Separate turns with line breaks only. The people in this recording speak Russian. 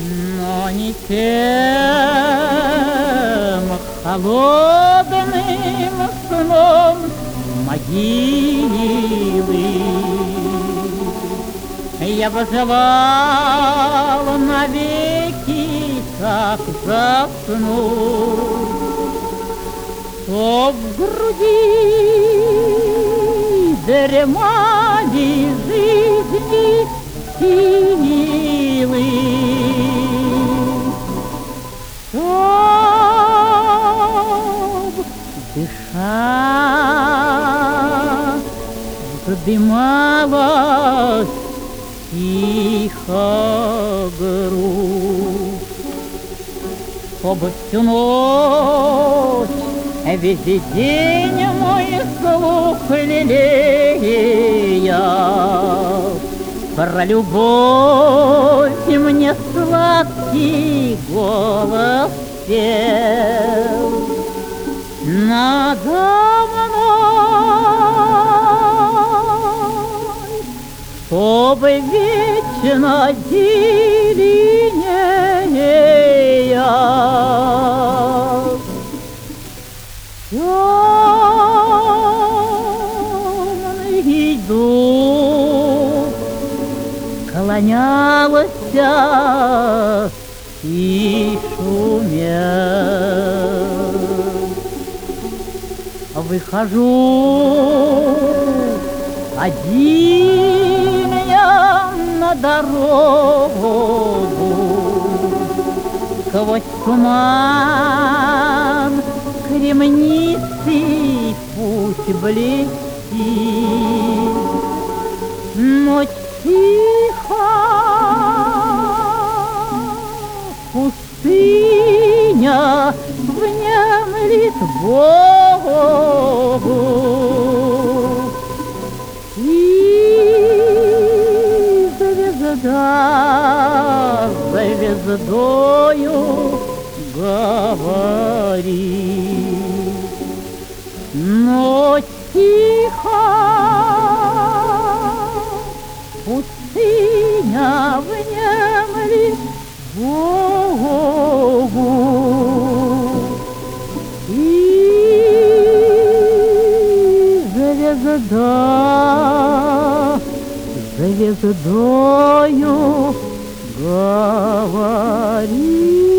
но не тем холодным сном могилы. Я бы желал навеки так заснуть, чтоб в груди дремали жизни силы, чтоб дыша вздымалась тихо грудь, чтобы всю ночь, весь день мой слух лелея про любовь мне сладкий голос пел надо мной, чтобы вечно зеленея темный дух склонялся и шумел. Выхожу один я на дорогу, сквозь туман кремнистый путь блестит. Ночь тихо, пустыня внемлет Богу, и звезда за звездою говорит. Ночь тихо, пустыня внемлет Богу, и звезда звездою говорит.